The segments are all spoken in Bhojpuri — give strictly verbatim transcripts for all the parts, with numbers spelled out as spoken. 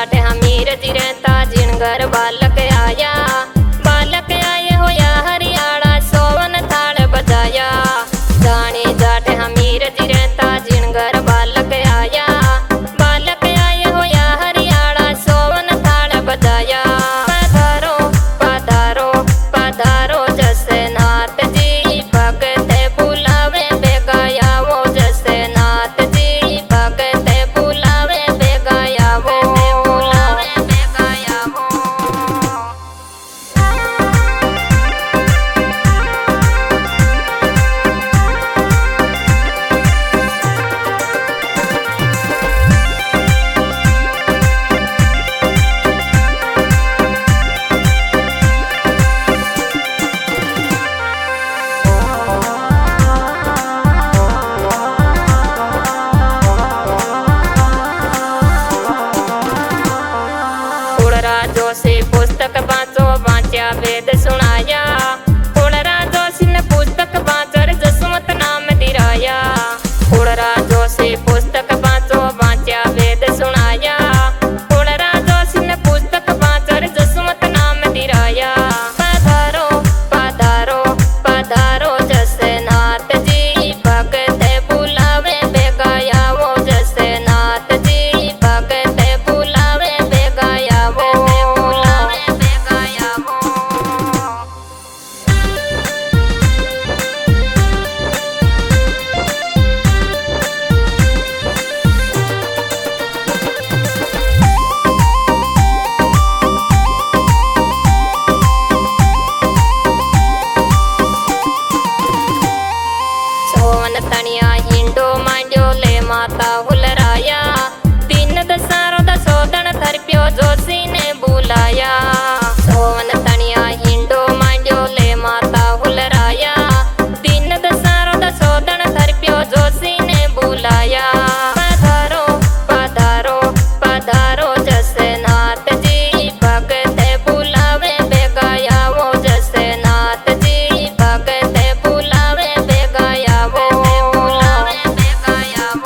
जाट हमीर जी रहता जिनगर बालक आया बालक आए होया हरियाणा सोवन थाल बजाया। जाने जाट हमीर जी रहता जिनगर बालक आया बालक आए होया हरियाणा सोवन थाल बजाया। पधारो पधारो पधारो जैसे नाथ जी भगत बुलावे बेगाया वो जैसे नाथ जी भगत बुलावे बेगाया वो बुलावे बेगाया वो। राजो से पुस्तक बाँचो बाँचा वेद सुनाया कुल राजो सिन पुस्तक बाँचर जसमत नाम दिराया। कुल राजो से पुस्तक बाँचो बाँचा वेद सुनाया कुल राजो सिन पुस्तक बाँचर जसमत नाम दिराया। पधारो पधारो पधारो जैसे नाथ जी भगत बुलावे बेगाया वो जैसे नाथ जी भगत बुलावे बेगाया वो। सोवन तनिया हिंडो मांड्यो ले माता हुलराया तीन दसारो दसोदन थरप्यो जोशी ने बुलाया। सोवन तनिया हिंडो मांड्यो ले माता हुलराया तीन दसारो दसोदन थरप्यो जोशी ने बुलाया। पधारो पधारो पधारो जैसे नाथ जी भगत बुलावे बेगाया वो जैसे नाथ जी भगत बुलावे बेगाया वो बुलावे बेगाया वो।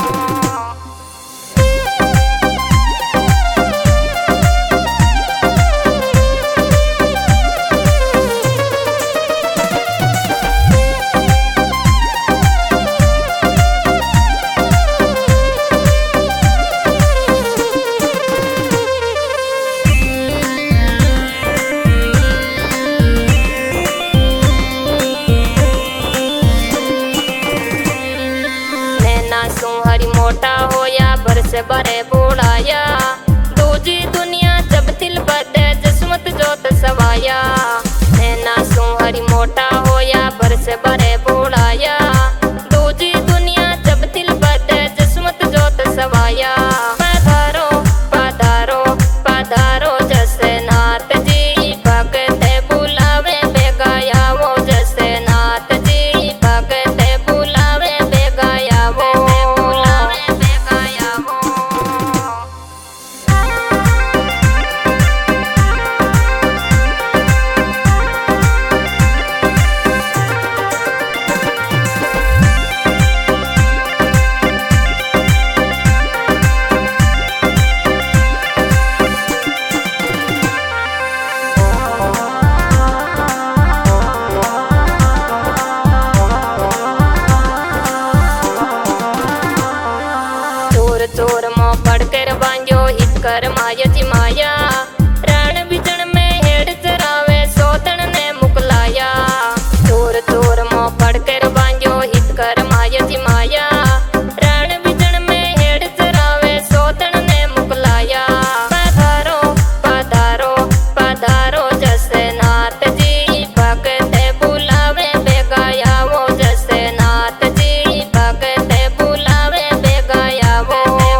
हरि मोटा होया बरस बरे बुलाया दूजी दुनिया जब तिल बदे जसमत जोत सवाया। नैना सू हरि मोटा होया बरस बरे बुलाया दूजी दुनिया जब तिल बदे जसमत जोत सवाया। पधारो पधारो पधारो जैसे नाथ जी भगत बुलावे बेगाया वो जैसे नाथ जी भगत बुलावे बेगाया वो। चोर मो पड़कर बांजो हित कर माया जी माया रण बिजन में हेड़ चरावे सोतन ने मुकलाया। चोर चोर मो पड़कर बांजो हित कर माया जी माया रण बिजन में हेड़ चरावे सोतन ने मुकलाया। पधारो पधारो पधारो जैसे नाथ जी भगत बुलावे बेगाया वो जैसे नाथ जी भगत बुलावे बेगाया वो।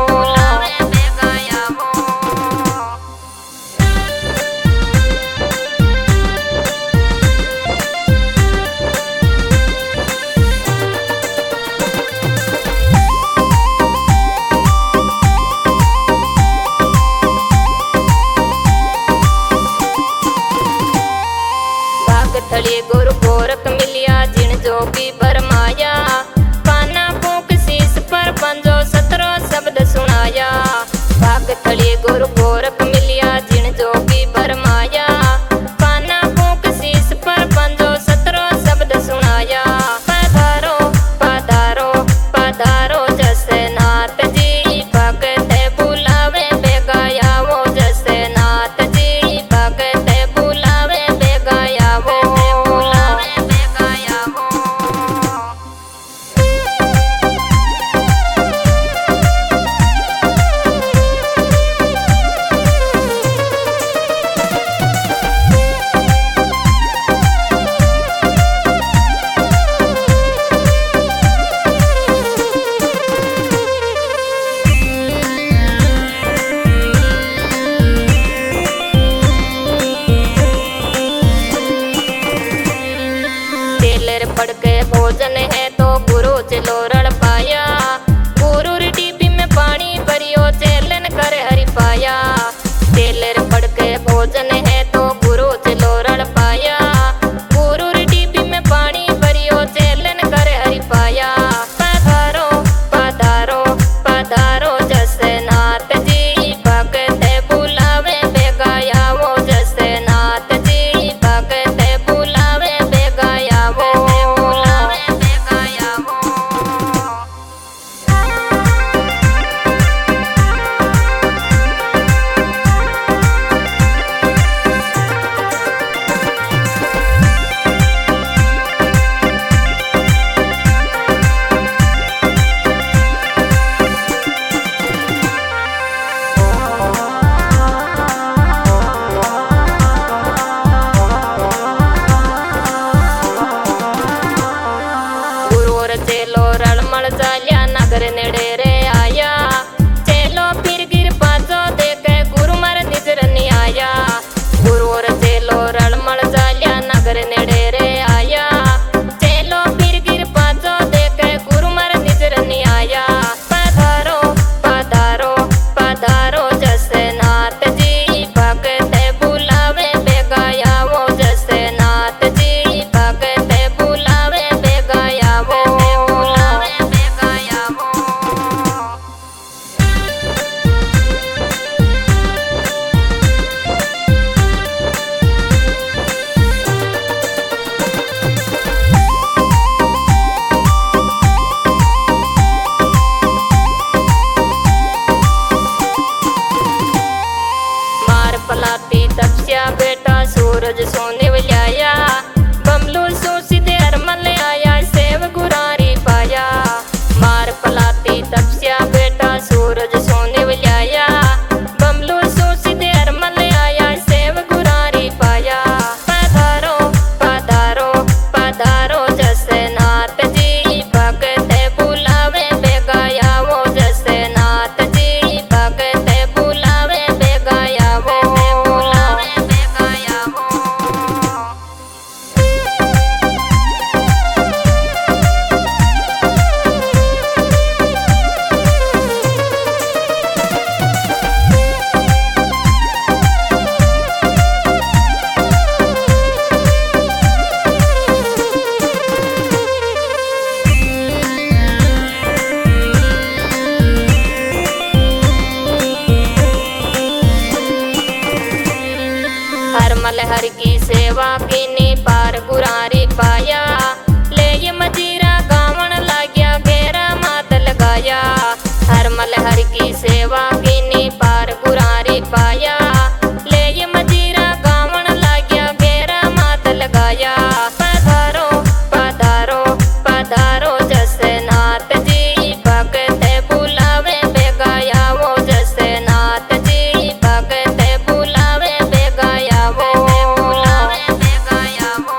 थली गुरु गोरख मिलिया जिन जोगी भरमाया पाना फूक शीस पर पंजो सतरो शब्द सुनाया। भाग थली गुरु गोरख मिलिया जिन जोगी भरमाया। काना फूंक शीश पर पंजो सतरो शब्द सुनाया। पधारो पधारो पधारो जैसे नाथ जी भगत बुलावे बेगा आवो। जैसे नाथ जी भगत बुलावे बेगा आवो। बुलावे बेगा आवो। टेलर पढ़ के भोजन है तो गुरु चलो रड़ पाया। गुरु री डिब्बी में पानी भरियो चेलन कर हरि पाया। टेलर पढ़ के भोजन है तो गुरु चलो रड़ पाया। गुरु री डिब्बी में पानी भरियो चेलन कर हरि पाया। पधारो पधारो पधारो जैसे नाथ जी भगत बुलावे बेगा आवो। जैसे नाथ जी भगत बुलावे बेगा आवो। बुलावे बेगा आवो। गुरु और चेलो रलमल चालिया नगर नेड़े रे आया। चेलो फिर गिर पाछो देखे गुरु मर निजर नहीं आया। गुरु और चेलो रलमल चालिया नगर नेड़े रे आया। चेलो फिर गिर पाछो देखे गुरु मर निजर नहीं आया। पधारो पधारो पधारो जैसे नाथ जी भगत बुलावे बेगा आवो। जैसे नाथ जी भगत बुलावे बेगा आवो। बुलावे बेगा आवो। मार पलाती तपस्या बेटा सूरज सोने वल्याया। बमलू सो सीधे अरमल आया सेव गुरारी पाया। मार पलाती तपस्या बेटा सूरज सोने वल्याया। बमलू सो सीधे अरमल आया सेव गुरारी पाया। पधारो पधारो पधारो जैसे नाथ जी भगत बुलावे बेगा आवो। जैसे नाथ जी भगत बुलावे बेगा आवो। बुलावे बेगा आवो। हरमल हर की सेवा कीनी पार गुरारी पाया। ले ये मजीरा गावन लाग्या घेरा मात लगाया। हरमल हर की सेवा कीनी पार गुरारी पाया। ले ये मजीरा गावन लाग्या घेरा मात लगाया। पधारो पधारो पधारो जैसे नाथ जी भगत बुलावे बेगा आवो। जैसे नाथ जी भगत बुलावे बेगा आवो। बुलावे बेगा आवो।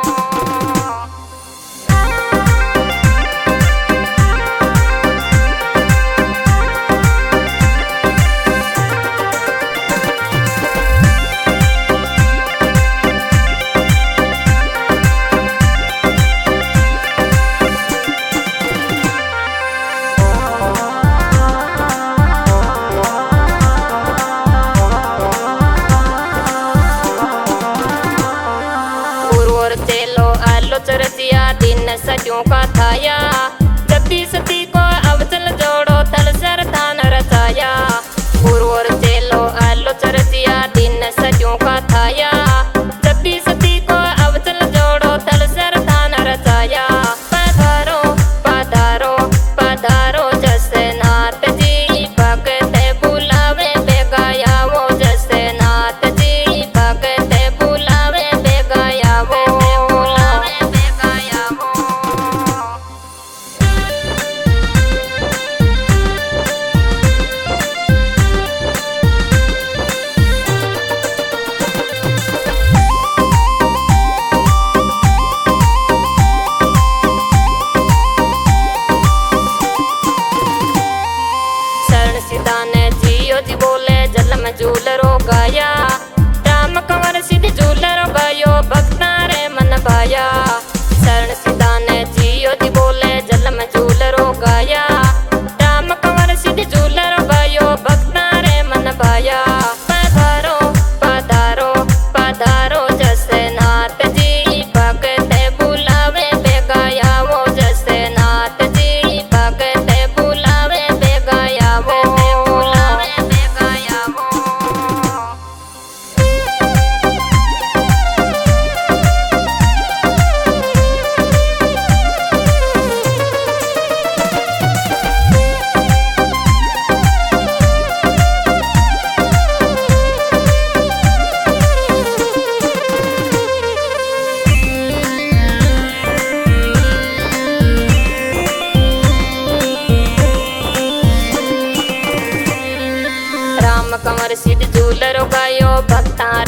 तार